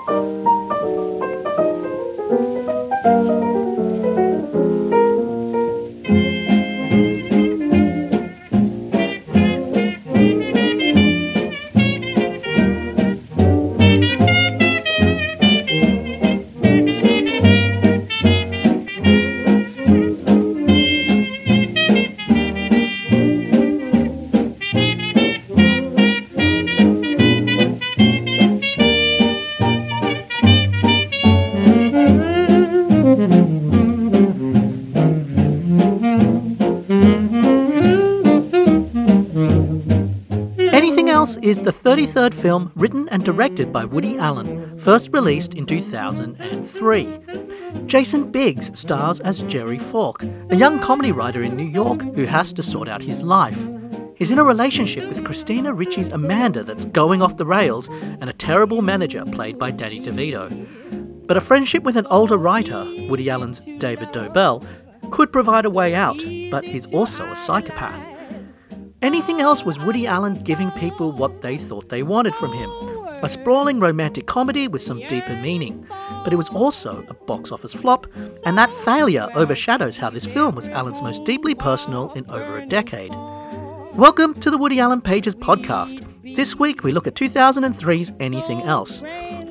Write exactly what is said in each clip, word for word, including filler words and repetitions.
Anything Else is the thirty-third film written and directed by Woody Allen, first released in two thousand three. Jason Biggs stars as Jerry Falk, a young comedy writer in New York who has to sort out his life. He's in a relationship with Christina Ricci's Amanda that's going off the rails and a terrible manager played by Danny DeVito. But a friendship with an older writer, Woody Allen's David Dobell, could provide a way out, but he's also a psychopath. Anything Else was Woody Allen giving people what they thought they wanted from him. A sprawling romantic comedy with some deeper meaning. But it was also a box office flop, and that failure overshadows how this film was Allen's most deeply personal in over a decade. Welcome to the Woody Allen Pages podcast. This week we look at two thousand three's Anything Else.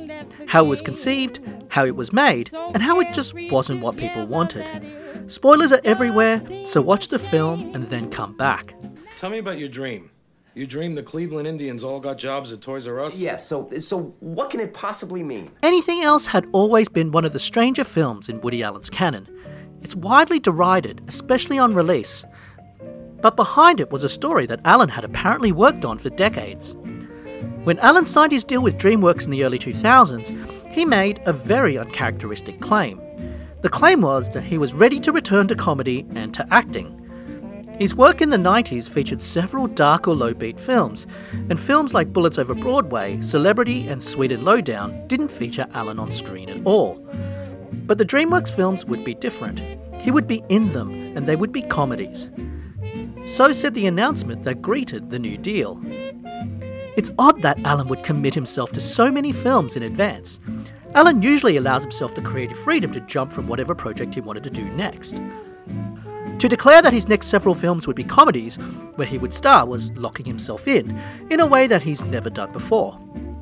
How it was conceived, how it was made, and how it just wasn't what people wanted. Spoilers are everywhere, so watch the film and then come back. Tell me about your dream. You dreamed the Cleveland Indians all got jobs at Toys R Us? Yeah, so so what can it possibly mean? Anything Else had always been one of the stranger films in Woody Allen's canon. It's widely derided, especially on release. But behind it was a story that Allen had apparently worked on for decades. When Allen signed his deal with DreamWorks in the early two thousands, he made a very uncharacteristic claim. The claim was that he was ready to return to comedy and to acting. His work in the nineties featured several dark or low-beat films, and films like Bullets Over Broadway, Celebrity and Sweet and Lowdown didn't feature Allen on screen at all. But the DreamWorks films would be different. He would be in them, and they would be comedies. So said the announcement that greeted the new deal. It's odd that Allen would commit himself to so many films in advance. Allen usually allows himself the creative freedom to jump from whatever project he wanted to do next. To declare that his next several films would be comedies, where he would star, was locking himself in, in a way that he's never done before.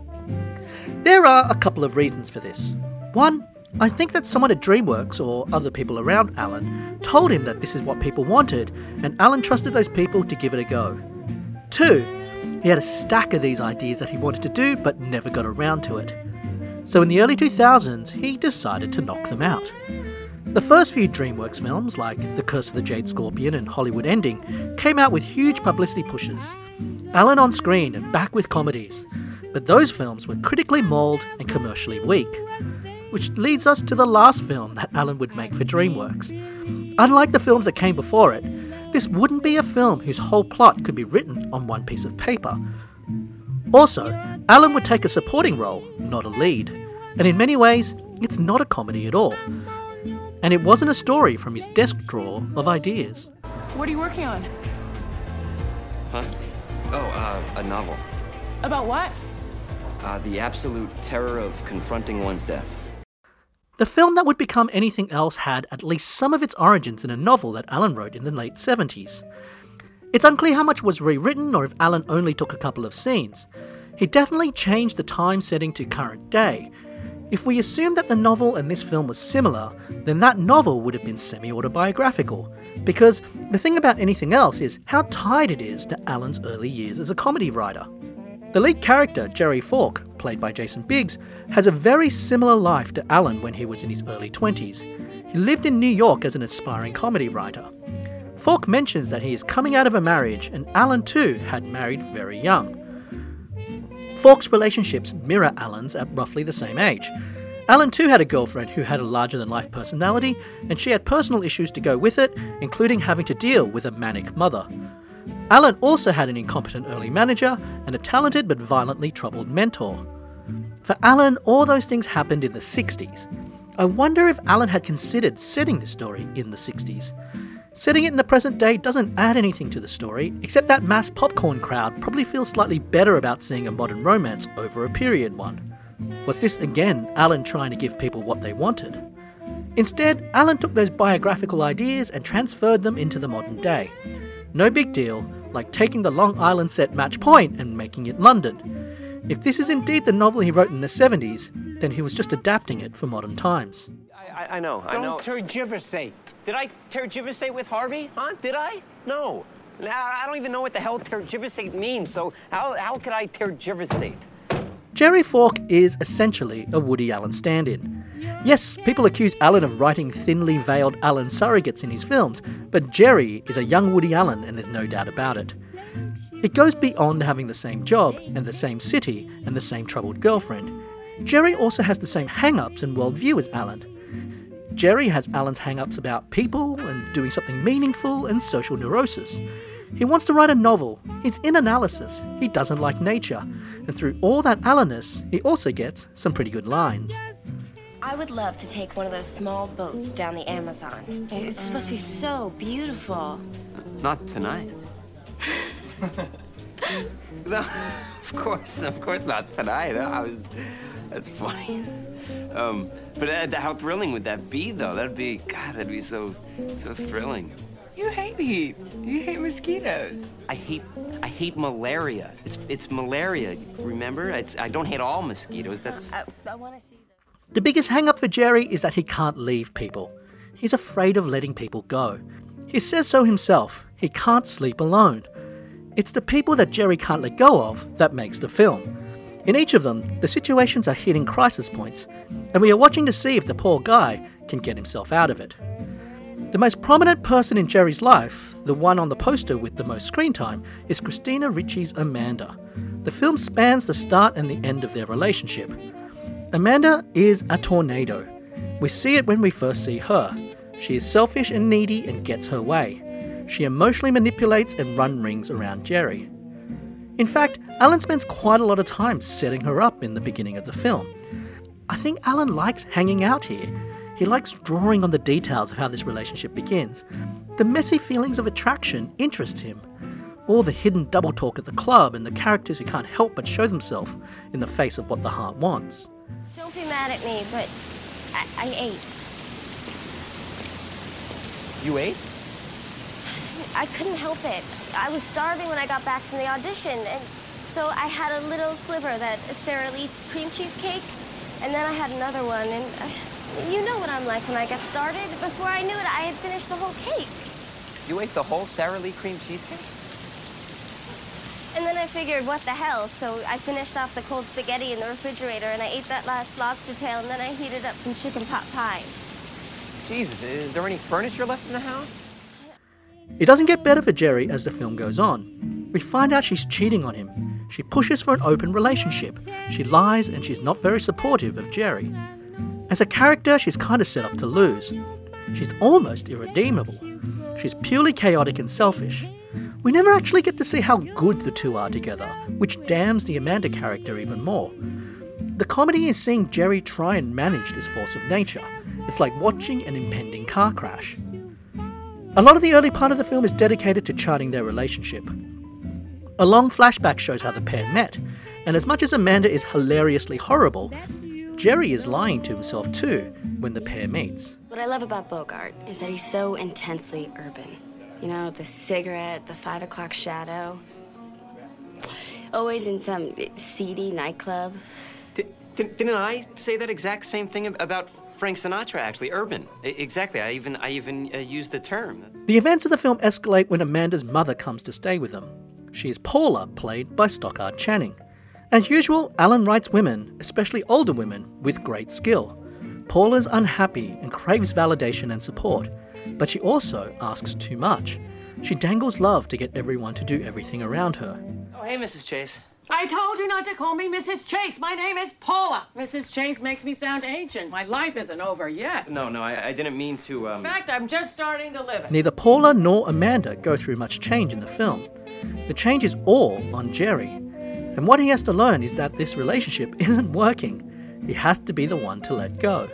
There are a couple of reasons for this. One, I think that someone at DreamWorks, or other people around Allen, told him that this is what people wanted, and Allen trusted those people to give it a go. Two, he had a stack of these ideas that he wanted to do, but never got around to it. So in the early two thousands, he decided to knock them out. The first few DreamWorks films, like The Curse of the Jade Scorpion and Hollywood Ending, came out with huge publicity pushes. Allen on screen and back with comedies. But those films were critically mauled and commercially weak. Which leads us to the last film that Allen would make for DreamWorks. Unlike the films that came before it, this wouldn't be a film whose whole plot could be written on one piece of paper. Also, Allen would take a supporting role, not a lead. And in many ways, it's not a comedy at all. And it wasn't a story from his desk drawer of ideas. What are you working on? Huh? Oh, uh, a novel. About what? Uh, the absolute terror of confronting one's death. The film that would become Anything Else had at least some of its origins in a novel that Allen wrote in the late seventies. It's unclear how much was rewritten or if Allen only took a couple of scenes. He definitely changed the time setting to current day. If we assume that the novel and this film was similar, then that novel would have been semi-autobiographical, because the thing about Anything Else is how tied it is to Allen's early years as a comedy writer. The lead character, Jerry Falk, played by Jason Biggs, has a very similar life to Allen when he was in his early twenties. He lived in New York as an aspiring comedy writer. Falk mentions that he is coming out of a marriage, and Allen too had married very young. Falk's relationships mirror Allen's at roughly the same age. Allen too had a girlfriend who had a larger-than-life personality, and she had personal issues to go with it, including having to deal with a manic mother. Allen also had an incompetent early manager and a talented but violently troubled mentor. For Allen, all those things happened in the sixties. I wonder if Allen had considered setting this story in the sixties. Setting it in the present day doesn't add anything to the story, except that mass popcorn crowd probably feels slightly better about seeing a modern romance over a period one. Was this again Alan trying to give people what they wanted? Instead, Alan took those biographical ideas and transferred them into the modern day. No big deal, like taking the Long Island set Match Point and making it London. If this is indeed the novel he wrote in the seventies, then he was just adapting it for modern times. I, I know, I know. Don't tergiversate. Did I tergiversate with Harvey? Huh? Did I? No. I don't even know what the hell tergiversate means, so how, how could I tergiversate? Jerry Falk is essentially a Woody Allen stand-in. Yes, people accuse Allen of writing thinly veiled Allen surrogates in his films, but Jerry is a young Woody Allen and there's no doubt about it. It goes beyond having the same job and the same city and the same troubled girlfriend. Jerry also has the same hang-ups and worldview as Allen. Jerry has Allen's hang-ups about people and doing something meaningful and social neurosis. He wants to write a novel. He's in analysis. He doesn't like nature. And through all that Allenness, he also gets some pretty good lines. I would love to take one of those small boats down the Amazon. It's supposed to be so beautiful. Not tonight. No, of course, of course not tonight. I was, that's funny. Um, but uh, how thrilling would that be, though? That'd be, God, that'd be so, so thrilling. You hate heat. You hate mosquitoes. I hate, I hate malaria. It's, it's malaria. Remember? It's, I don't hate all mosquitoes. That's. I, I want to see the... The biggest hang-up for Jerry is that he can't leave people. He's afraid of letting people go. He says so himself. He can't sleep alone. It's the people that Jerry can't let go of that makes the film. In each of them, the situations are hitting crisis points, and we are watching to see if the poor guy can get himself out of it. The most prominent person in Jerry's life, the one on the poster with the most screen time, is Christina Ricci's Amanda. The film spans the start and the end of their relationship. Amanda is a tornado. We see it when we first see her. She is selfish and needy and gets her way. She emotionally manipulates and runs rings around Jerry. In fact, Alan spends quite a lot of time setting her up in the beginning of the film. I think Alan likes hanging out here. He likes drawing on the details of how this relationship begins. The messy feelings of attraction interest him. All the hidden double talk at the club and the characters who can't help but show themselves in the face of what the heart wants. Don't be mad at me, but I, I ate. You ate? I couldn't help it. I was starving when I got back from the audition, and so I had a little sliver, that Sara Lee cream cheesecake, and then I had another one, and I, you know what I'm like when I get started. Before I knew it, I had finished the whole cake. You ate the whole Sara Lee cream cheesecake? And then I figured, what the hell, so I finished off the cold spaghetti in the refrigerator, and I ate that last lobster tail, and then I heated up some chicken pot pie. Jesus, is there any furniture left in the house? It doesn't get better for Jerry as the film goes on. We find out she's cheating on him. She pushes for an open relationship. She lies and she's not very supportive of Jerry. As a character, she's kind of set up to lose. She's almost irredeemable. She's purely chaotic and selfish. We never actually get to see how good the two are together, which damns the Amanda character even more. The comedy is seeing Jerry try and manage this force of nature. It's like watching an impending car crash. A lot of the early part of the film is dedicated to charting their relationship. A long flashback shows how the pair met, and as much as Amanda is hilariously horrible, Jerry is lying to himself too when the pair meets. What I love about Bogart is that he's so intensely urban. You know, the cigarette, the five o'clock shadow. Always in some seedy nightclub. Did, did, didn't I say that exact same thing about Frank Sinatra, actually? Urban. I, exactly. I even I even uh, used the term. The events of the film escalate when Amanda's mother comes to stay with them. She is Paula, played by Stockard Channing. As usual, Alan writes women, especially older women, with great skill. Paula's unhappy and craves validation and support, but she also asks too much. She dangles love to get everyone to do everything around her. Oh, hey, Missus Chase. I told you not to call me Missus Chase. My name is Paula. Missus Chase makes me sound ancient. My life isn't over yet. No, no, I, I didn't mean to, um... In fact, I'm just starting to live it. Neither Paula nor Amanda go through much change in the film. The change is all on Jerry. And what he has to learn is that this relationship isn't working. He has to be the one to let go.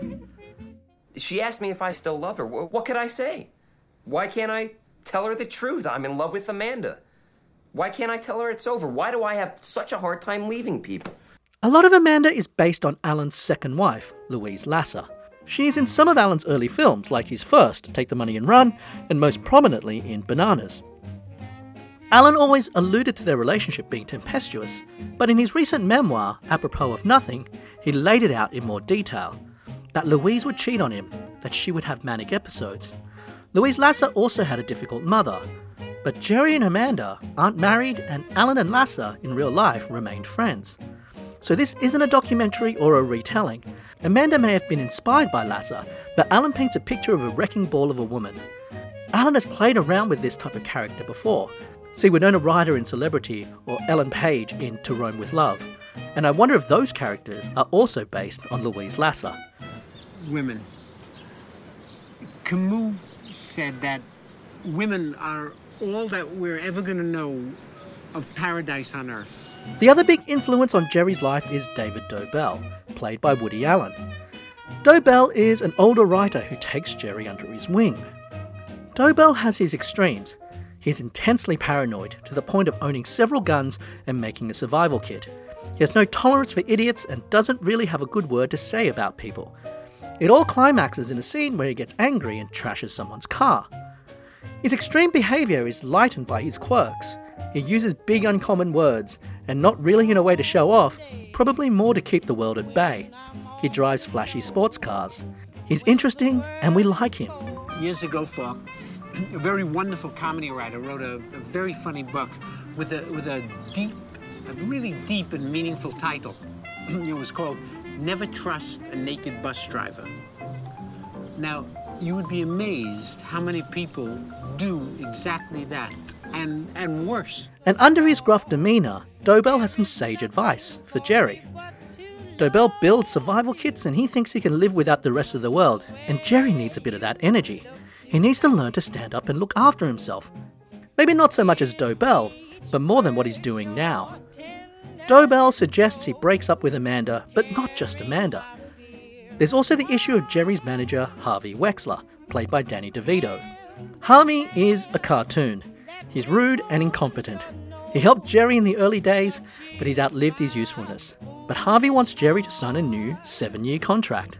She asked me if I still love her. What could I say? Why can't I tell her the truth? I'm in love with Amanda. Why can't I tell her it's over? Why do I have such a hard time leaving people? A lot of Amanda is based on Alan's second wife, Louise Lasser. She is in some of Alan's early films, like his first, Take the Money and Run, and most prominently in Bananas. Alan always alluded to their relationship being tempestuous, but in his recent memoir, Apropos of Nothing, he laid it out in more detail. That Louise would cheat on him, that she would have manic episodes. Louise Lasser also had a difficult mother, but Jerry and Amanda aren't married, and Alan and Lasser in real life remained friends. So this isn't a documentary or a retelling. Amanda may have been inspired by Lasser, but Alan paints a picture of a wrecking ball of a woman. Alan has played around with this type of character before. See Winona Ryder in Celebrity or Ellen Page in To Rome with Love. And I wonder if those characters are also based on Louise Lasser. Women. Camus said that women are all that we're ever going to know of paradise on earth. The other big influence on Jerry's life is David Dobell, played by Woody Allen. Dobell is an older writer who takes Jerry under his wing. Dobell has his extremes. He's intensely paranoid to the point of owning several guns and making a survival kit. He has no tolerance for idiots and doesn't really have a good word to say about people. It all climaxes in a scene where he gets angry and trashes someone's car. His extreme behaviour is lightened by his quirks. He uses big uncommon words, and not really in a way to show off, probably more to keep the world at bay. He drives flashy sports cars. He's interesting, and we like him. Years ago, Falk, a very wonderful comedy writer, wrote a, a very funny book with a with a deep, a really deep and meaningful title. It was called Never Trust a Naked Bus Driver. Now, you would be amazed how many people do exactly that, and, and worse. And under his gruff demeanour, Dobell has some sage advice for Jerry. Dobell builds survival kits and he thinks he can live without the rest of the world, and Jerry needs a bit of that energy. He needs to learn to stand up and look after himself. Maybe not so much as Dobell, but more than what he's doing now. Dobell suggests he breaks up with Amanda, but not just Amanda. There's also the issue of Jerry's manager, Harvey Wexler, played by Danny DeVito. Harvey is a cartoon. He's rude and incompetent. He helped Jerry in the early days, but he's outlived his usefulness. But Harvey wants Jerry to sign a new seven-year contract.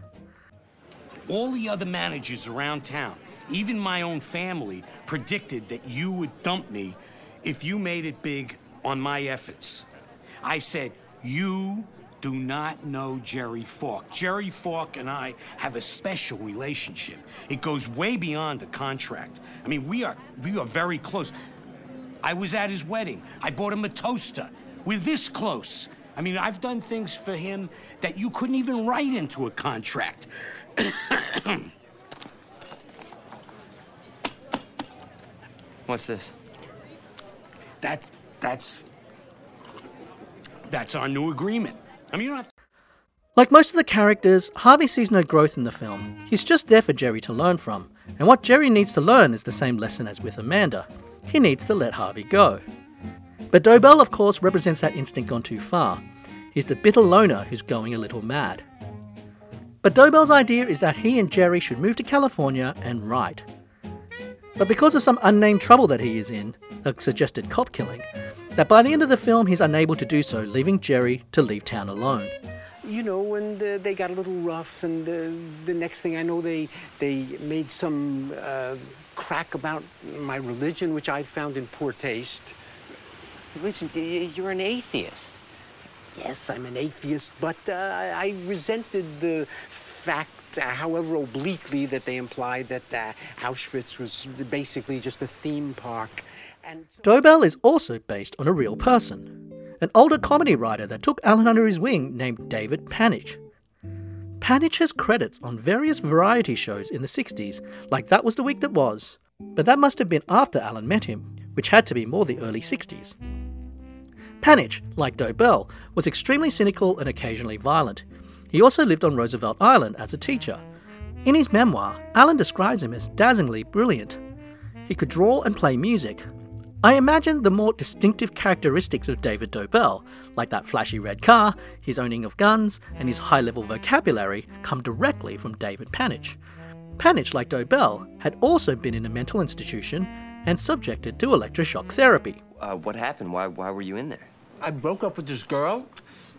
All the other managers around town, even my own family, predicted that you would dump me if you made it big on my efforts. I said, you do not know Jerry Falk. Jerry Falk and I have a special relationship. It goes way beyond a contract. I mean, we are we are very close. I was at his wedding. I bought him a toaster. We're this close. I mean, I've done things for him that you couldn't even write into a contract. What's this? That, that's, that's our new agreement. I mean, you don't have to... Like most of the characters, Harvey sees no growth in the film. He's just there for Jerry to learn from. And what Jerry needs to learn is the same lesson as with Amanda. He needs to let Harvey go. But Dobell, of course, represents that instinct gone too far. He's the bitter loner who's going a little mad. But Dobell's idea is that he and Jerry should move to California and write. But because of some unnamed trouble that he is in, a suggested cop killing, that by the end of the film he's unable to do so, leaving Jerry to leave town alone. You know, and uh, they got a little rough, and uh, the next thing I know, they they made some uh, crack about my religion, which I found in poor taste. Listen, you're an atheist. Yes, I'm an atheist, but uh, I resented the fact, uh, however obliquely, that they implied that uh, Auschwitz was basically just a theme park. And so Dobell is also based on a real person, an older comedy writer that took Alan under his wing named David Panich. Panich has credits on various variety shows in the sixties, like That Was the Week That Was, but that must have been after Alan met him, which had to be more the early sixties. Panich, like Dobell, was extremely cynical and occasionally violent. He also lived on Roosevelt Island as a teacher. In his memoir, Alan describes him as dazzlingly brilliant. He could draw and play music. I imagine the more distinctive characteristics of David Dobell, like that flashy red car, his owning of guns, and his high-level vocabulary, come directly from David Panich. Panich, like Dobell, had also been in a mental institution and subjected to electroshock therapy. Uh, what happened? Why, why were you in there? I broke up with this girl,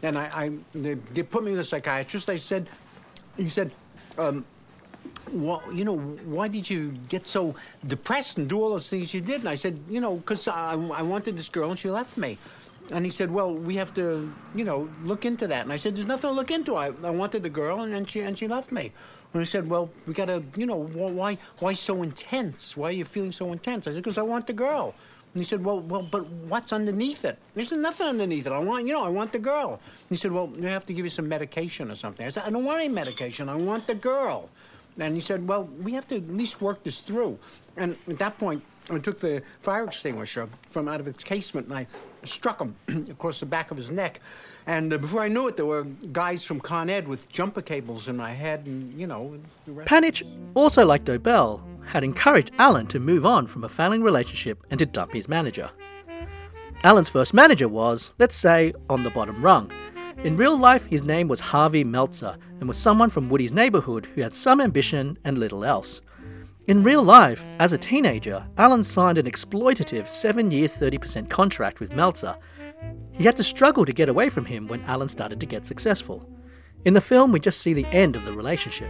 and I, I they, they put me with a psychiatrist. They said, he said, um, well, you know, why did you get so depressed and do all those things you did? And I said, you know, because I, I wanted this girl and she left me. And he said, well, we have to, you know, look into that. And I said, there's nothing to look into. I, I wanted the girl, and then she and she left me. And he said, well, we got to, you know, why why so intense? Why are you feeling so intense? I said, because I want the girl. And he said, well, well, but what's underneath it? There's nothing underneath it. I want, you know, I want the girl. And he said, well, we have to give you some medication or something. I said, I don't want any medication. I want the girl. And he said, well, we have to at least work this through. And at that point, I took the fire extinguisher from out of its casement and I struck him across the back of his neck. And uh, before I knew it, there were guys from Con Ed with jumper cables in my head and, you know... The rest. Panitch, also like Dobell, had encouraged Alan to move on from a failing relationship and to dump his manager. Alan's first manager was, let's say, on the bottom rung. In real life, his name was Harvey Meltzer and was someone from Woody's neighbourhood who had some ambition and little else. In real life, as a teenager, Alan signed an exploitative seven-year thirty percent contract with Meltzer. He had to struggle to get away from him when Alan started to get successful. In the film, we just see the end of the relationship.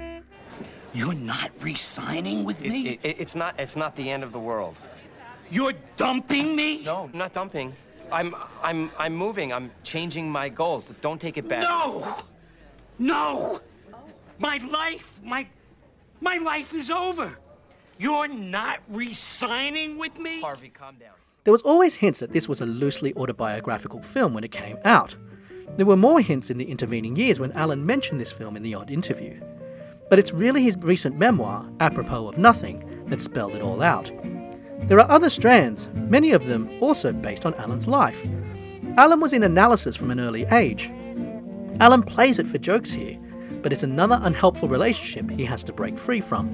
You're not re-signing with me? It, it, it's not. It's not the end of the world. You're dumping me? No, I'm not dumping. I'm. I'm. I'm moving. I'm changing my goals. Don't take it back. No! No! My life, my... My life is over. You're not re-signing with me? Harvey, calm down. There was always hints that this was a loosely autobiographical film when it came out. There were more hints in the intervening years when Alan mentioned this film in the odd interview. But it's really his recent memoir, Apropos of Nothing, that spelled it all out. There are other strands, many of them also based on Alan's life. Alan was in analysis from an early age. Alan plays it for jokes here, but it's another unhelpful relationship he has to break free from.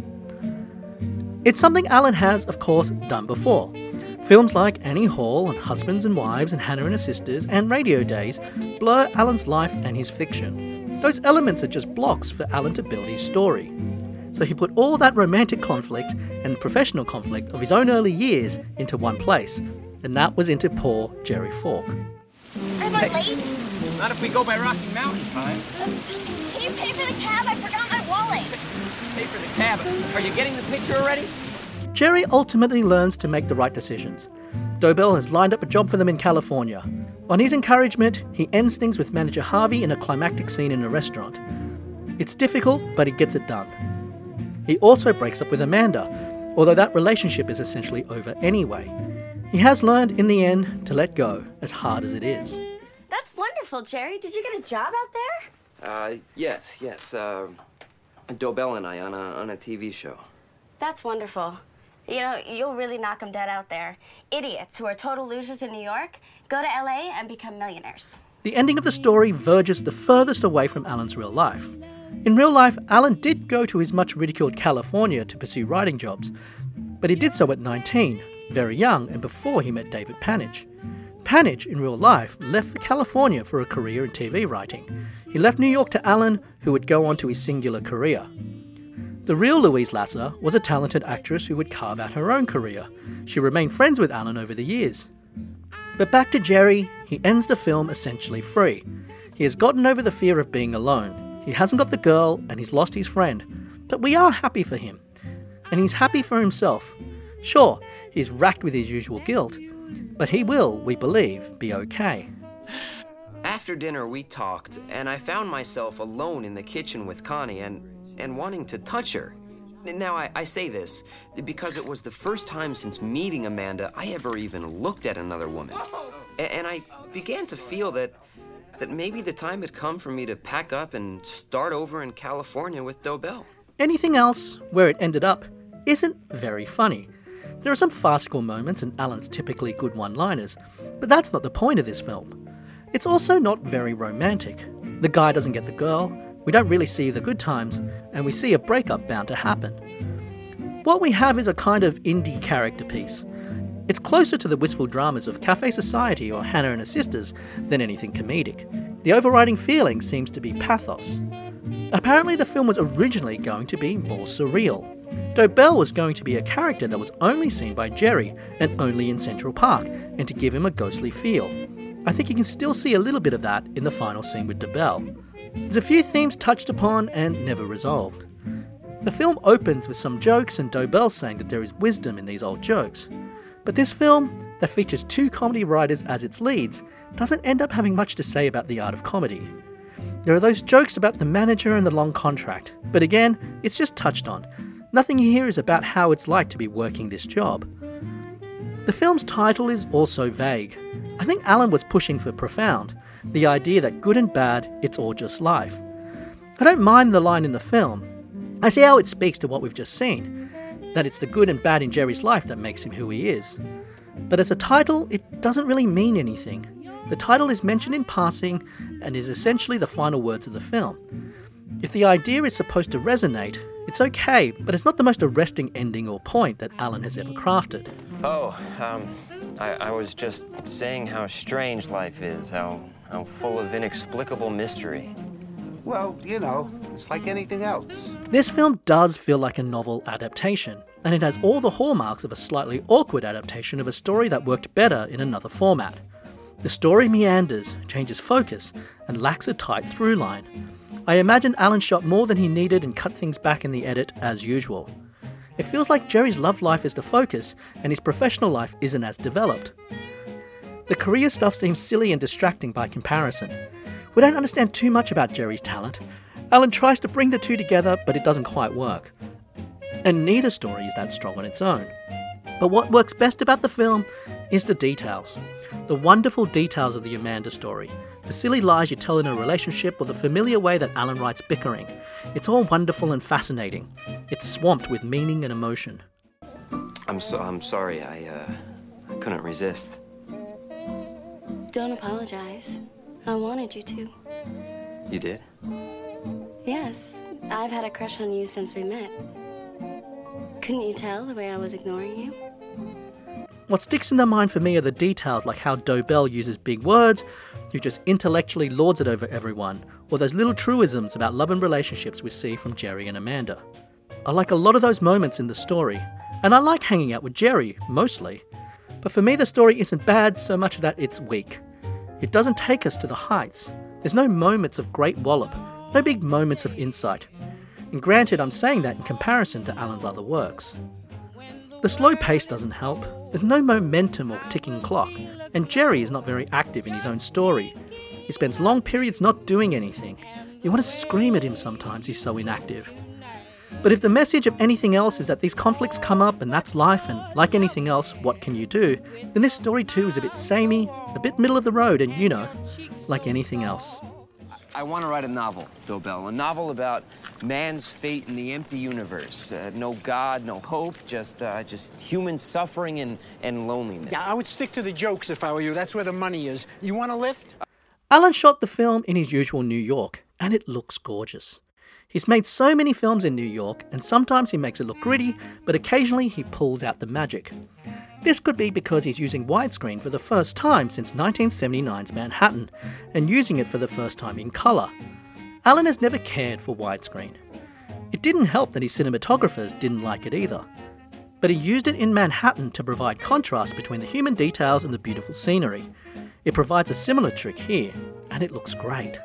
It's something Alan has, of course, done before. Films like Annie Hall and Husbands and Wives and Hannah and Her Sisters and Radio Days blur Alan's life and his fiction. Those elements are just blocks for Alan to build his story. So he put all that romantic conflict and professional conflict of his own early years into one place, and that was into poor Jerry Falk. Am I late? Not if we go by Rocky Mountain time. Can you pay for the cab? I forgot my wallet. Pay for the cab. Are you getting the picture already? Jerry ultimately learns to make the right decisions. Dobell has lined up a job for them in California. On his encouragement, he ends things with manager Harvey in a climactic scene in a restaurant. It's difficult, but he gets it done. He also breaks up with Amanda, although that relationship is essentially over anyway. He has learned in the end to let go, as hard as it is. That's wonderful, Jerry. Did you get a job out there? Uh, yes, yes. Uh, Dobell and I on a on a T V show. That's wonderful. You know, you'll really knock them dead out there. Idiots who are total losers in New York go to L A and become millionaires. The ending of the story verges the furthest away from Alan's real life. In real life, Alan did go to his much ridiculed California to pursue writing jobs, but he did so at nineteen, very young and before he met David Panitch. Panitch, in real life, left for California for a career in T V writing. He left New York to Alan, who would go on to his singular career. The real Louise Lasser was a talented actress who would carve out her own career. She remained friends with Alan over the years. But back to Jerry, he ends the film essentially free. He has gotten over the fear of being alone. He hasn't got the girl and he's lost his friend. But we are happy for him. And he's happy for himself. Sure, he's racked with his usual guilt, but he will, we believe, be okay. After dinner, we talked, and I found myself alone in the kitchen with Connie and, and wanting to touch her. Now, I, I say this because it was the first time since meeting Amanda I ever even looked at another woman. And, and I began to feel that, that maybe the time had come for me to pack up and start over in California with Dobell. Anything else, where it ended up, isn't very funny. There are some farcical moments in Alan's typically good one-liners, but that's not the point of this film. It's also not very romantic. The guy doesn't get the girl, we don't really see the good times, and we see a breakup bound to happen. What we have is a kind of indie character piece. It's closer to the wistful dramas of Cafe Society or Hannah and Her Sisters than anything comedic. The overriding feeling seems to be pathos. Apparently the film was originally going to be more surreal. Dobell was going to be a character that was only seen by Jerry and only in Central Park, and to give him a ghostly feel. I think you can still see a little bit of that in the final scene with DeBelle. There's a few themes touched upon and never resolved. The film opens with some jokes and DeBelle saying that there is wisdom in these old jokes. But this film, that features two comedy writers as its leads, doesn't end up having much to say about the art of comedy. There are those jokes about the manager and the long contract, but again, it's just touched on. Nothing here is about how it's like to be working this job. The film's title is also vague. I think Alan was pushing for profound, the idea that good and bad, it's all just life. I don't mind the line in the film. I see how it speaks to what we've just seen, that it's the good and bad in Jerry's life that makes him who he is. But as a title, it doesn't really mean anything. The title is mentioned in passing and is essentially the final words of the film. If the idea is supposed to resonate, it's okay, but it's not the most arresting ending or point that Alan has ever crafted. Oh, um, I, I was just saying how strange life is, how, how full of inexplicable mystery. Well, you know, it's like anything else. This film does feel like a novel adaptation, and it has all the hallmarks of a slightly awkward adaptation of a story that worked better in another format. The story meanders, changes focus, and lacks a tight through line. I imagine Alan shot more than he needed and cut things back in the edit as usual. It feels like Jerry's love life is the focus, and his professional life isn't as developed. The career stuff seems silly and distracting by comparison. We don't understand too much about Jerry's talent. Alan tries to bring the two together, but it doesn't quite work. And neither story is that strong on its own. But what works best about the film is the details. The wonderful details of the Amanda story. The silly lies you tell in a relationship, or the familiar way that Alan writes bickering. It's all wonderful and fascinating. It's swamped with meaning and emotion. I'm so I'm sorry. I uh, I couldn't resist. Don't apologize. I wanted you to. You did? Yes, I've had a crush on you since we met. Couldn't you tell the way I was ignoring you? What sticks in the mind for me are the details, like how DeBelle uses big words, who just intellectually lords it over everyone, or those little truisms about love and relationships we see from Jerry and Amanda. I like a lot of those moments in the story, and I like hanging out with Jerry, mostly. But for me, the story isn't bad so much that it's weak. It doesn't take us to the heights. There's no moments of great wallop, no big moments of insight. And granted, I'm saying that in comparison to Alan's other works. The slow pace doesn't help. There's no momentum or ticking clock, and Jerry is not very active in his own story. He spends long periods not doing anything. You want to scream at him sometimes, he's so inactive. But if the message of anything else is that these conflicts come up and that's life, and like anything else, what can you do, then this story too is a bit samey, a bit middle of the road, and you know, like anything else. I want to write a novel, DeBelle, a novel about man's fate in the empty universe. Uh, no God, no hope, just uh, just human suffering and, and loneliness. Yeah, I would stick to the jokes if I were you. That's where the money is. You want a lift? Alan shot the film in his usual New York, and it looks gorgeous. He's made so many films in New York, and sometimes he makes it look gritty, but occasionally he pulls out the magic. This could be because he's using widescreen for the first time since nineteen seventy-nine's Manhattan, and using it for the first time in colour. Alan has never cared for widescreen. It didn't help that his cinematographers didn't like it either. But he used it in Manhattan to provide contrast between the human details and the beautiful scenery. It provides a similar trick here, and it looks great.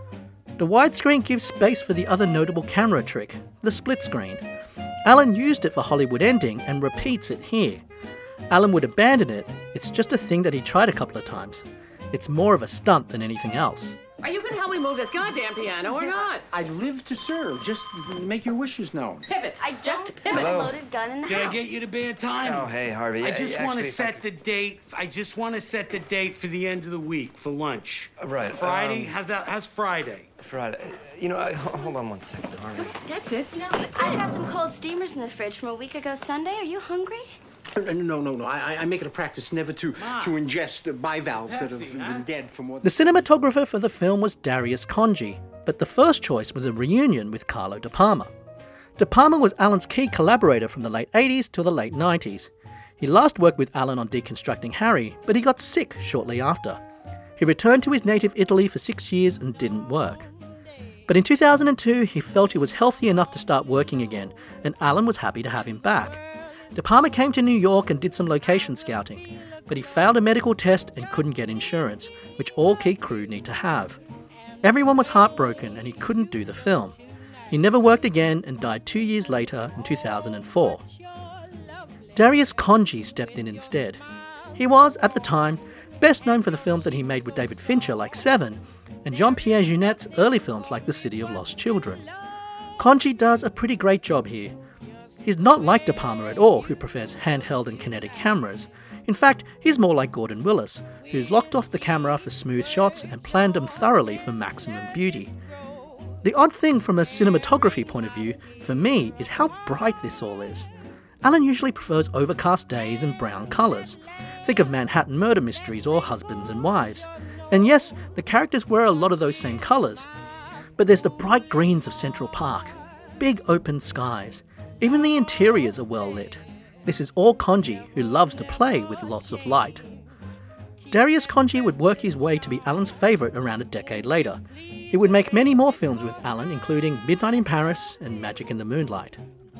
The widescreen gives space for the other notable camera trick, the split screen. Alan used it for Hollywood Ending and repeats it here. Alan would abandon it, it's just a thing that he tried a couple of times. It's more of a stunt than anything else. Are you gonna help me move this goddamn piano or not? I live to serve. Just make your wishes known. Pivot. I just put a loaded gun in the Did house. I get you to bad time? Oh, hey, Harvey. I just want to actually, set the date. I just want to set the date for the end of the week for lunch. Right. Friday. Um, how's that? How's Friday? Friday. You know, I, hold on one second, Harvey. That's it. You know, I got some cold steamers in the fridge from a week ago Sunday. Are you hungry? No, no, no, no. I, I make it a practice never to Ah. to ingest uh, bivalves that have Pepsi, huh? been dead for more The cinematographer for the film was Darius Conji, but the first choice was a reunion with Carlo De Palma. De Palma was Alan's key collaborator from the late eighties till the late nineties. He last worked with Alan on Deconstructing Harry, but he got sick shortly after. He returned to his native Italy for six years and didn't work. But in two thousand two, he felt he was healthy enough to start working again, and Alan was happy to have him back. De Palma came to New York and did some location scouting. but he failed a medical test and couldn't get insurance, which all key crew need to have. Everyone was heartbroken and he couldn't do the film. He never worked again and died two years later in two thousand four. Darius Khondji stepped in instead. He was, at the time, best known for the films that he made with David Fincher like Seven, and Jean-Pierre Jeunet's early films like The City of Lost Children. Khondji does a pretty great job here. He's not like De Palma at all, who prefers handheld and kinetic cameras. In fact, he's more like Gordon Willis, who's locked off the camera for smooth shots and planned them thoroughly for maximum beauty. The odd thing from a cinematography point of view, for me, is how bright this all is. Allen usually prefers overcast days and brown colours. Think of Manhattan Murder Mysteries or Husbands and Wives. And yes, the characters wear a lot of those same colours. But there's the bright greens of Central Park, big open skies. Even the interiors are well lit. This is all Khondji, who loves to play with lots of light. Darius Khondji would work his way to be Allen's favourite around a decade later. He would make many more films with Allen, including Midnight in Paris and Magic in the Moonlight.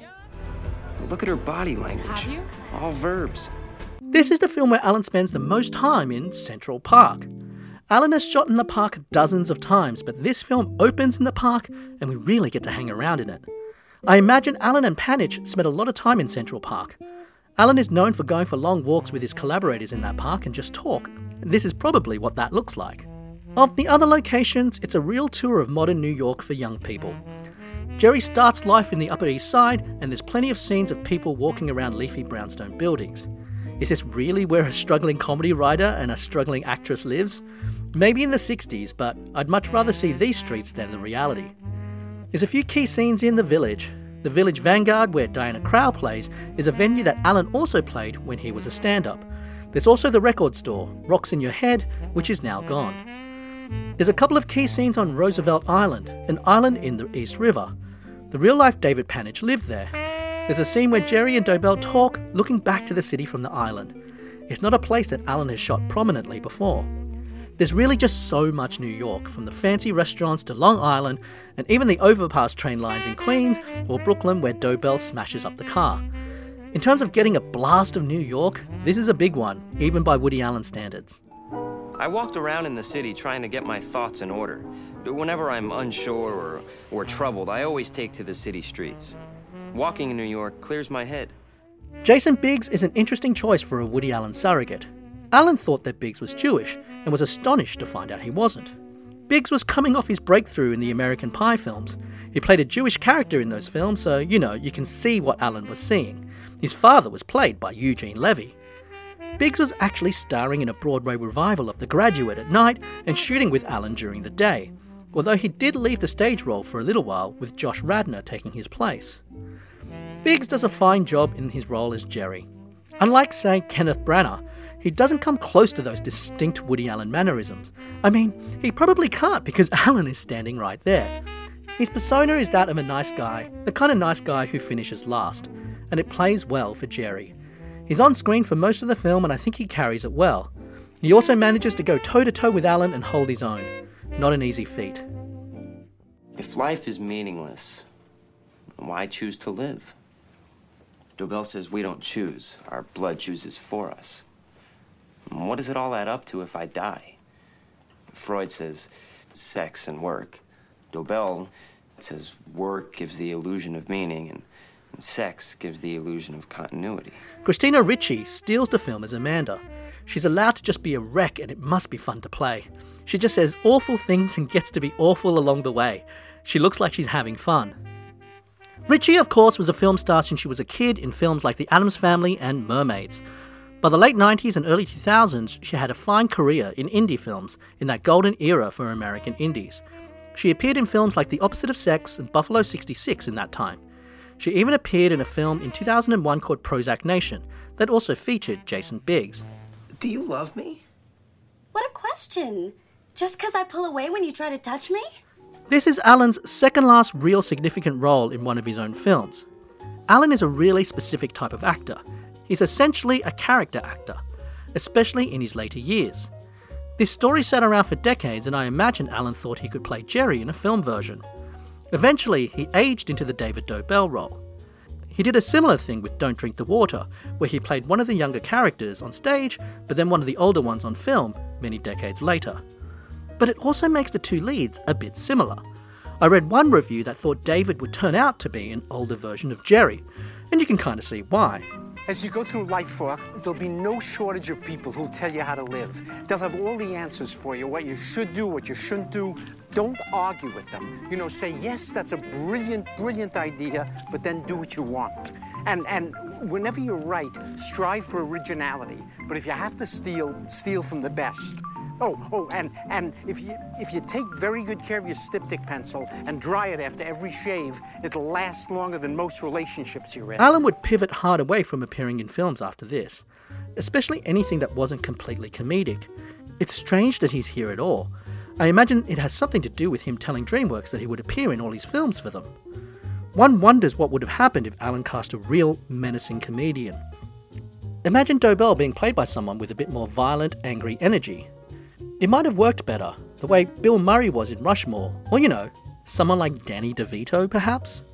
Look at her body language. Have you? All verbs. This is the film where Allen spends the most time in Central Park. Allen has shot in the park dozens of times, but this film opens in the park and we really get to hang around in it. I imagine Allen and Panitch spent a lot of time in Central Park. Allen is known for going for long walks with his collaborators in that park and just talk. This is probably what that looks like. Of the other locations, it's a real tour of modern New York for young people. Jerry starts life in the Upper East Side, and there's plenty of scenes of people walking around leafy brownstone buildings. Is this really where a struggling comedy writer and a struggling actress lives? Maybe in the sixties, but I'd much rather see these streets than the reality. There's a few key scenes in The Village. The Village Vanguard, where Diana Krall plays, is a venue that Allen also played when he was a stand-up. There's also the record store, Rocks in Your Head, which is now gone. There's a couple of key scenes on Roosevelt Island, an island in the East River. The real-life David Panitch lived there. There's a scene where Jerry and Dobell talk, looking back to the city from the island. It's not a place that Allen has shot prominently before. There's really just so much New York, from the fancy restaurants to Long Island, and even the overpass train lines in Queens or Brooklyn where Dobell smashes up the car. In terms of getting a blast of New York, this is a big one, even by Woody Allen standards. I walked around in the city trying to get my thoughts in order. Whenever I'm unsure or, or troubled, I always take to the city streets. Walking in New York clears my head. Jason Biggs is an interesting choice for a Woody Allen surrogate. Allen thought that Biggs was Jewish and was astonished to find out he wasn't. Biggs was coming off his breakthrough in the American Pie films. He played a Jewish character in those films, so, you know, you can see what Allen was seeing. His father was played by Eugene Levy. Biggs was actually starring in a Broadway revival of The Graduate at night and shooting with Allen during the day, although he did leave the stage role for a little while, with Josh Radnor taking his place. Biggs does a fine job in his role as Jerry. Unlike, say, Kenneth Branagh, he doesn't come close to those distinct Woody Allen mannerisms. I mean, he probably can't because Allen is standing right there. His persona is that of a nice guy, the kind of nice guy who finishes last, and it plays well for Jerry. He's on screen for most of the film and I think he carries it well. He also manages to go toe-to-toe with Allen and hold his own. Not an easy feat. If life is meaningless, why choose to live? Dobell says we don't choose. Our blood chooses for us. And what does it all add up to if I die? Freud says sex and work. Dobell says work gives the illusion of meaning and, and sex gives the illusion of continuity. Christina Ricci steals the film as Amanda. She's allowed to just be a wreck and it must be fun to play. She just says awful things and gets to be awful along the way. She looks like she's having fun. Ricci, of course, was a film star since she was a kid in films like The Addams Family and Mermaids. By the late nineties and early two thousands, she had a fine career in indie films in that golden era for American indies. She appeared in films like The Opposite of Sex and Buffalo sixty-six in that time. She even appeared in a film in two thousand one called Prozac Nation that also featured Jason Biggs. Do you love me? What a question. Just because I pull away when you try to touch me? This is Allen's second last real significant role in one of his own films. Allen is a really specific type of actor. He's essentially a character actor, especially in his later years. This story sat around for decades and I imagine Allen thought he could play Jerry in a film version. Eventually, he aged into the David Dobell role. He did a similar thing with Don't Drink the Water, where he played one of the younger characters on stage, but then one of the older ones on film many decades later. But it also makes the two leads a bit similar. I read one review that thought David would turn out to be an older version of Jerry, and you can kind of see why. As you go through life, Fork, there'll be no shortage of people who'll tell you how to live. They'll have all the answers for you, what you should do, what you shouldn't do. Don't argue with them. You know, say, yes, that's a brilliant, brilliant idea, but then do what you want. And, and whenever you're right, strive for originality. But if you have to steal, steal from the best. Oh, oh, and, and if you if you take very good care of your styptic pencil and dry it after every shave, it'll last longer than most relationships you're in. Alan would pivot hard away from appearing in films after this, especially anything that wasn't completely comedic. It's strange that he's here at all. I imagine it has something to do with him telling DreamWorks that he would appear in all his films for them. One wonders what would have happened if Alan cast a real menacing comedian. Imagine Dobell being played by someone with a bit more violent, angry energy. It might have worked better, the way Bill Murray was in Rushmore, or you know, someone like Danny DeVito perhaps?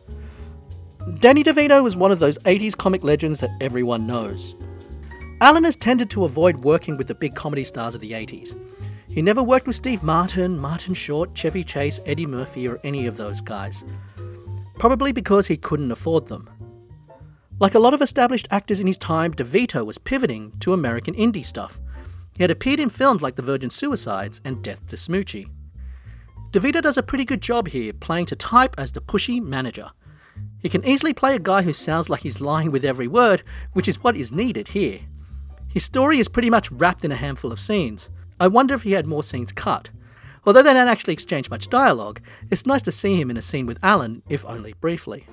Danny DeVito was one of those eighties comic legends that everyone knows. Alan has tended to avoid working with the big comedy stars of the eighties. He never worked with Steve Martin, Martin Short, Chevy Chase, Eddie Murphy, or any of those guys. Probably because he couldn't afford them. Like a lot of established actors in his time, DeVito was pivoting to American indie stuff. He had appeared in films like The Virgin Suicides and Death to Smoochie. DeVito does a pretty good job here, playing to type as the pushy manager. He can easily play a guy who sounds like he's lying with every word, which is what is needed here. His story is pretty much wrapped in a handful of scenes. I wonder if he had more scenes cut. Although they don't actually exchange much dialogue, it's nice to see him in a scene with Alan, if only briefly.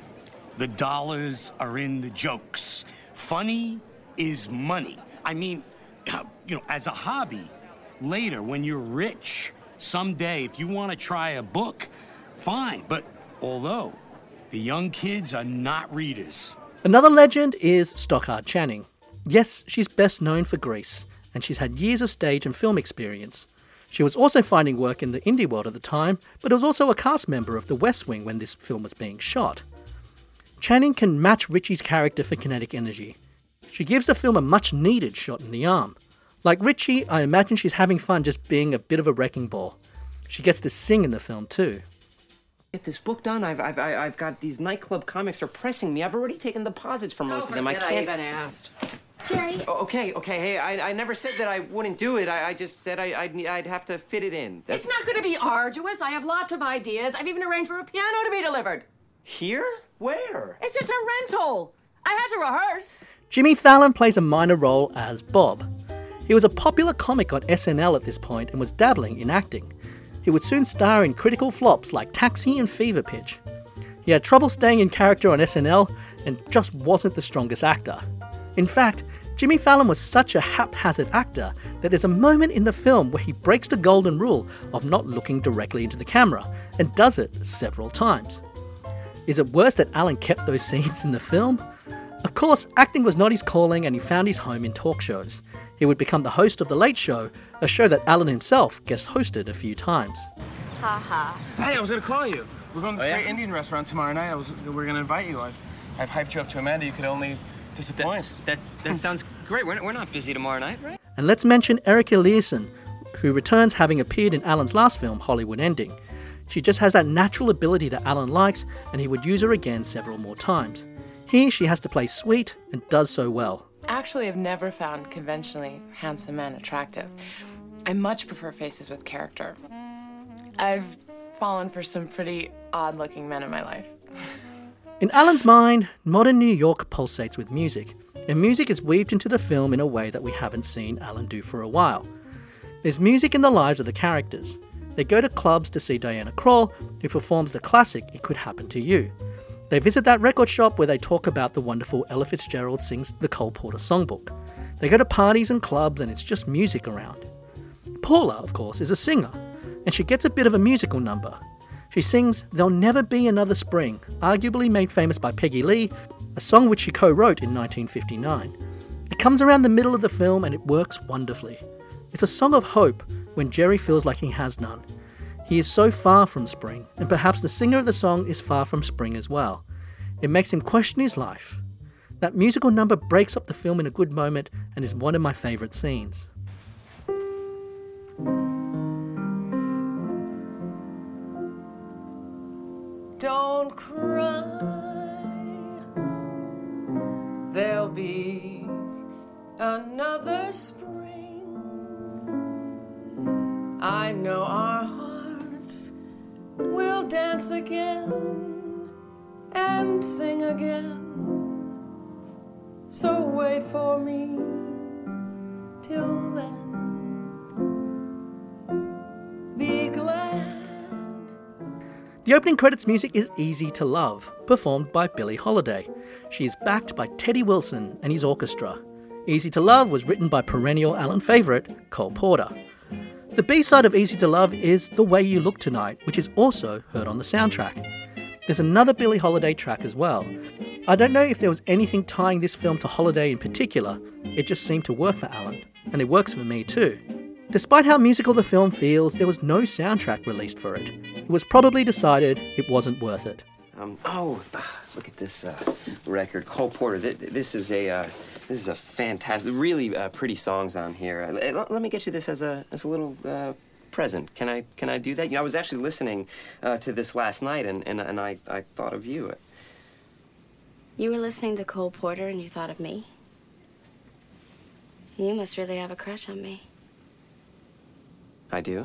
The dollars are in the jokes. Funny is money. I mean, you know, as a hobby, later when you're rich, someday if you want to try a book, fine. But although the young kids are not readers. Another legend is Stockard Channing. Yes, she's best known for Grease, and she's had years of stage and film experience. She was also finding work in the indie world at the time, but was also a cast member of The West Wing when this film was being shot. Channing can match Richie's character for kinetic energy. She gives the film a much-needed shot in the arm. Like Richie, I imagine she's having fun just being a bit of a wrecking ball. She gets to sing in the film too. Get this book done. I've I've I've got these nightclub comics are pressing me. I've already taken deposits for most oh, of them. I can't. I even asked. Jerry. Oh, okay, okay. Hey, I I never said that I wouldn't do it. I, I just said I I'd, I'd have to fit it in. That's... It's not going to be arduous. I have lots of ideas. I've even arranged for a piano to be delivered. Here? Where? It's just a rental. I had to rehearse. Jimmy Fallon plays a minor role as Bob. He was a popular comic on S N L at this point and was dabbling in acting. He would soon star in critical flops like Taxi and Fever Pitch. He had trouble staying in character on S N L and just wasn't the strongest actor. In fact, Jimmy Fallon was such a haphazard actor that there's a moment in the film where he breaks the golden rule of not looking directly into the camera and does it several times. Is it worse that Alan kept those scenes in the film? Of course, acting was not his calling and he found his home in talk shows. He would become the host of The Late Show, a show that Alan himself guest hosted a few times. Ha ha. Hey, I was gonna call you. We're going to this Oh, yeah? great Indian restaurant tomorrow night. I was, we're gonna invite you. I've, I've hyped you up to Amanda. You could only disappoint. That that, that sounds great. We're, we're not busy tomorrow night, right? And let's mention Erica Leeson, who returns having appeared in Alan's last film, Hollywood Ending. She just has that natural ability that Alan likes, and he would use her again several more times. Here, she has to play sweet, and does so well. Actually, I've never found conventionally handsome men attractive. I much prefer faces with character. I've fallen for some pretty odd-looking men in my life. In Alan's mind, modern New York pulsates with music, and music is weaved into the film in a way that we haven't seen Alan do for a while. There's music in the lives of the characters. They go to clubs to see Diana Krall, who performs the classic It Could Happen to You. They visit that record shop where they talk about the wonderful Ella Fitzgerald sings the Cole Porter songbook. They go to parties and clubs and it's just music around. Paula, of course, is a singer, and she gets a bit of a musical number. She sings There'll Never Be Another Spring, arguably made famous by Peggy Lee, a song which she co-wrote in nineteen fifty-nine. It comes around the middle of the film and it works wonderfully. It's a song of hope when Jerry feels like he has none. He is so far from spring, and perhaps the singer of the song is far from spring as well. It makes him question his life. That musical number breaks up the film in a good moment and is one of my favourite scenes. Don't cry, there'll be another spring. I know our hearts will dance again and sing again. So wait for me till then. Be glad. The opening credits music is Easy to Love, performed by Billie Holiday. She is backed by Teddy Wilson and his orchestra. Easy to Love was written by perennial Alan favourite Cole Porter. The B-side of Easy to Love is The Way You Look Tonight, which is also heard on the soundtrack. There's another Billie Holiday track as well. I don't know if there was anything tying this film to Holiday in particular, it just seemed to work for Alan, and it works for me too. Despite how musical the film feels, there was no soundtrack released for it. It was probably decided it wasn't worth it. Um, oh, look at this uh, record, Cole Porter. This, this is a uh, this is a fantastic, really uh, pretty songs on here. Uh, let me get you this as a as a little uh, present. Can I can I do that? You know, I was actually listening uh, to this last night, and and and I I thought of you. You were listening to Cole Porter, and you thought of me. You must really have a crush on me. I do?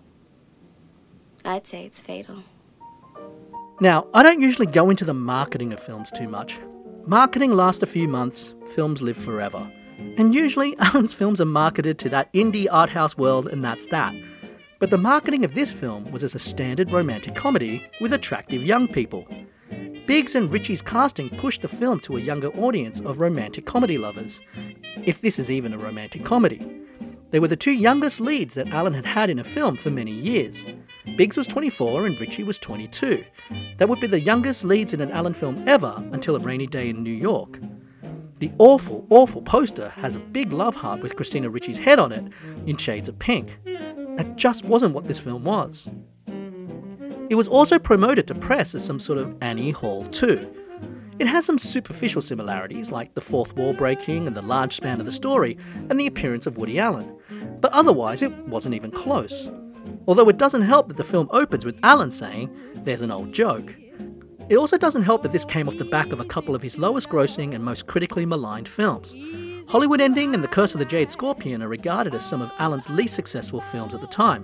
I'd say it's fatal. Now, I don't usually go into the marketing of films too much. Marketing lasts a few months, films live forever. And usually, Alan's films are marketed to that indie art house world, and that's that. But the marketing of this film was as a standard romantic comedy with attractive young people. Biggs and Ritchie's casting pushed the film to a younger audience of romantic comedy lovers, if this is even a romantic comedy. They were the two youngest leads that Alan had had in a film for many years. Biggs was twenty-four and Ritchie was twenty-two. That would be the youngest leads in an Alan film ever until A Rainy Day in New York. The awful, awful poster has a big love heart with Christina Ricci's head on it in shades of pink. That just wasn't what this film was. It was also promoted to press as some sort of Annie Hall two. It has some superficial similarities, like the fourth wall breaking and the large span of the story, and the appearance of Woody Allen. But otherwise, it wasn't even close. Although it doesn't help that the film opens with Alan saying, "There's an old joke." It also doesn't help that this came off the back of a couple of his lowest grossing and most critically maligned films. Hollywood Ending and The Curse of the Jade Scorpion are regarded as some of Alan's least successful films at the time.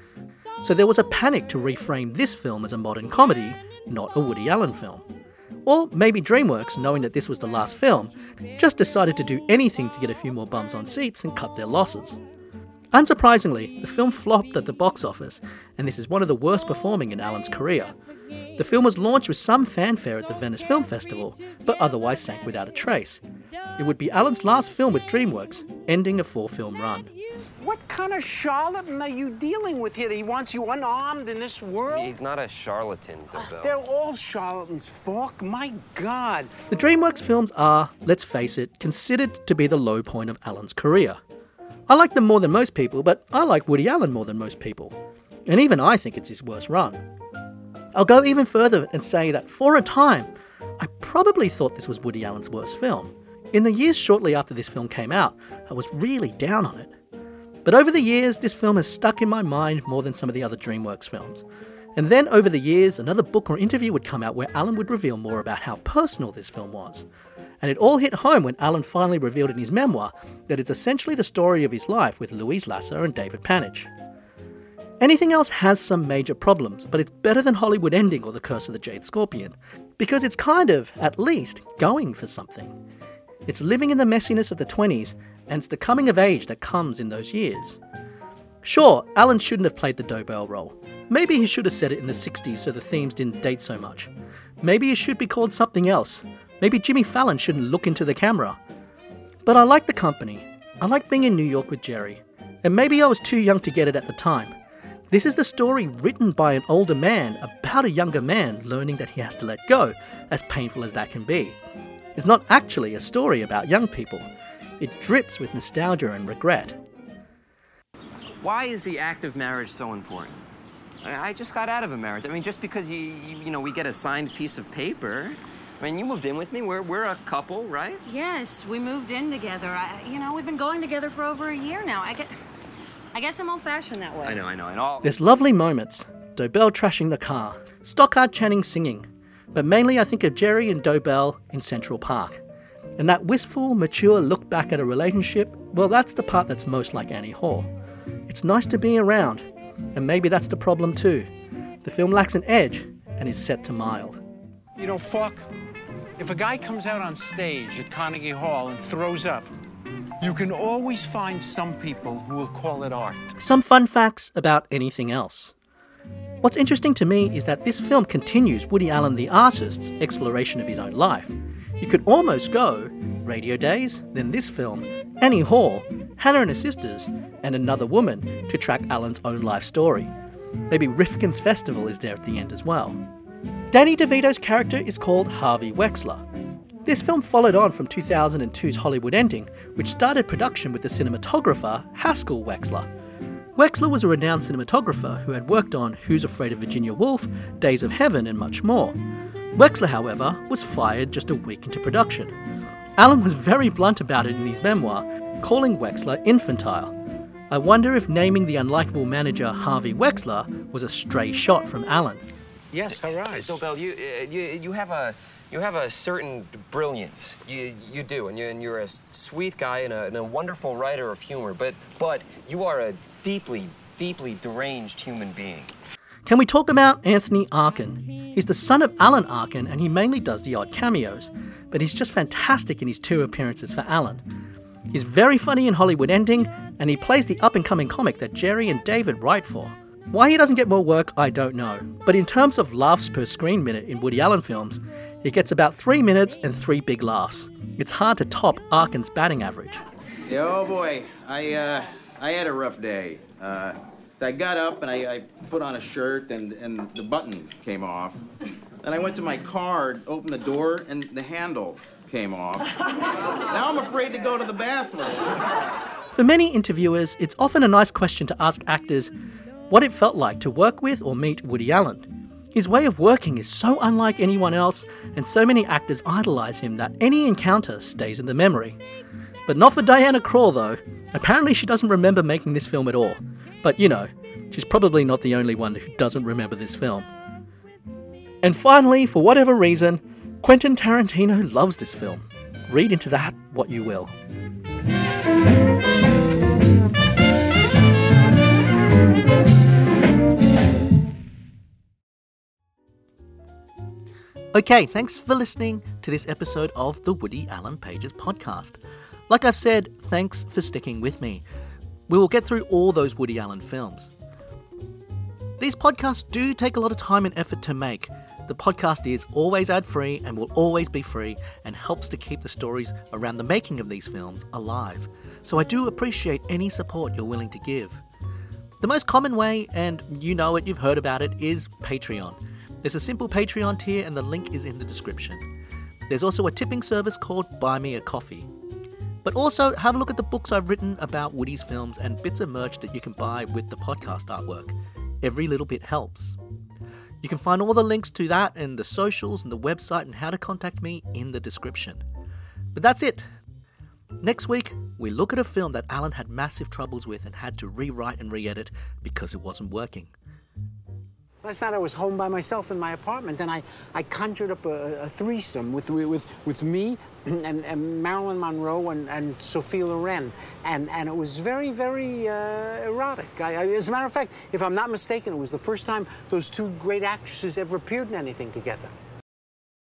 So there was a panic to reframe this film as a modern comedy, not a Woody Allen film. Or maybe DreamWorks, knowing that this was the last film, just decided to do anything to get a few more bums on seats and cut their losses. Unsurprisingly, the film flopped at the box office, and this is one of the worst performing in Alan's career. The film was launched with some fanfare at the Venice Film Festival, but otherwise sank without a trace. It would be Alan's last film with DreamWorks, ending a four-film run. What kind of charlatan are you dealing with here? He wants you unarmed in this world? He's not a charlatan, DeVille. They're all charlatans, Falk. My God. The DreamWorks films are, let's face it, considered to be the low point of Alan's career. I like them more than most people, but I like Woody Allen more than most people. And even I think it's his worst run. I'll go even further and say that for a time, I probably thought this was Woody Allen's worst film. In the years shortly after this film came out, I was really down on it. But over the years, this film has stuck in my mind more than some of the other DreamWorks films. And then over the years, another book or interview would come out where Alan would reveal more about how personal this film was. And it all hit home when Alan finally revealed in his memoir that it's essentially the story of his life with Louise Lasser and David Panich. Anything else has some major problems, but it's better than Hollywood Ending or The Curse of the Jade Scorpion, because it's kind of, at least, going for something. It's living in the messiness of the twenties, and it's the coming of age that comes in those years. Sure, Alan shouldn't have played the Dobell role. Maybe he should have said it in the sixties so the themes didn't date so much. Maybe it should be called something else. Maybe Jimmy Fallon shouldn't look into the camera. But I like the company. I like being in New York with Jerry. And maybe I was too young to get it at the time. This is the story written by an older man about a younger man learning that he has to let go, as painful as that can be. It's not actually a story about young people. It drips with nostalgia and regret. Why is the act of marriage so important? I just got out of a marriage. I mean, just because you, you, you know, we get a signed piece of paper I mean, you moved in with me. We're, we're a couple, right? Yes, we moved in together. I, you know, we've been going together for over a year now. I, get, I guess I'm old-fashioned that way. I know, I know. And all... There's lovely moments. Dobell trashing the car, Stockard Channing singing, but mainly I think of Jerry and Dobell in Central Park. And that wistful, mature look back at a relationship, well, that's the part that's most like Annie Hall. It's nice to be around, and maybe that's the problem too. The film lacks an edge and is set to mild. You know, Falk, if a guy comes out on stage at Carnegie Hall and throws up, you can always find some people who will call it art. Some fun facts about anything else. What's interesting to me is that this film continues Woody Allen the artist's exploration of his own life. You could almost go Radio Days, then this film, Annie Hall, Hannah and her sisters, and Another Woman to track Allen's own life story. Maybe Rifkin's Festival is there at the end as well. Danny DeVito's character is called Harvey Wexler. This film followed on from two thousand two's Hollywood Ending, which started production with the cinematographer Haskell Wexler. Wexler was a renowned cinematographer who had worked on Who's Afraid of Virginia Woolf, Days of Heaven, and much more. Wexler, however, was fired just a week into production. Allen was very blunt about it in his memoir, calling Wexler infantile. I wonder if naming the unlikable manager Harvey Wexler was a stray shot from Allen. Yes, all right. Dobell, you, uh, you, you have a... You have a certain brilliance, you you do, and you're, and you're a sweet guy and a, and a wonderful writer of humor, but but you are a deeply, deeply deranged human being. Can we talk about Anthony Arkin? He's the son of Alan Arkin, and he mainly does the odd cameos, but he's just fantastic in his two appearances for Allen. He's very funny in Hollywood Ending, and he plays the up-and-coming comic that Jerry and David write for. Why he doesn't get more work, I don't know, but in terms of laughs per screen minute in Woody Allen films, he gets about three minutes and three big laughs. It's hard to top Arkin's batting average. Yeah, oh boy, I uh, I had a rough day. Uh, I got up and I, I put on a shirt and, and the button came off. Then I went to my car, opened the door, and the handle came off. Now I'm afraid to go to the bathroom. For many interviewers, it's often a nice question to ask actors what it felt like to work with or meet Woody Allen. His way of working is so unlike anyone else, and so many actors idolise him that any encounter stays in the memory. But not for Diana Krall, though. Apparently she doesn't remember making this film at all. But, you know, she's probably not the only one who doesn't remember this film. And finally, for whatever reason, Quentin Tarantino loves this film. Read into that what you will. Okay, thanks for listening to this episode of the Woody Allen Pages podcast. Like I've said, thanks for sticking with me. We will get through all those Woody Allen films. These podcasts do take a lot of time and effort to make. The podcast is always ad-free and will always be free and helps to keep the stories around the making of these films alive. So I do appreciate any support you're willing to give. The most common way, and you know it, you've heard about it, is Patreon. There's a simple Patreon tier and the link is in the description. There's also a tipping service called Buy Me a Coffee. But also have a look at the books I've written about Woody's films and bits of merch that you can buy with the podcast artwork. Every little bit helps. You can find all the links to that and the socials and the website and how to contact me in the description. But that's it. Next week, we look at a film that Allen had massive troubles with and had to rewrite and re-edit because it wasn't working. Last night I was home by myself in my apartment, and I, I conjured up a, a threesome with, with, with me and, and Marilyn Monroe and, and Sophia Loren, and, and it was very, very uh, erotic. I, I, as a matter of fact, if I'm not mistaken, it was the first time those two great actresses ever appeared in anything together.